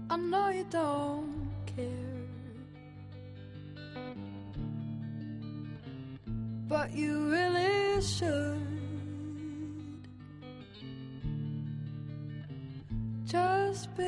I know you don't care, but you really should. Just be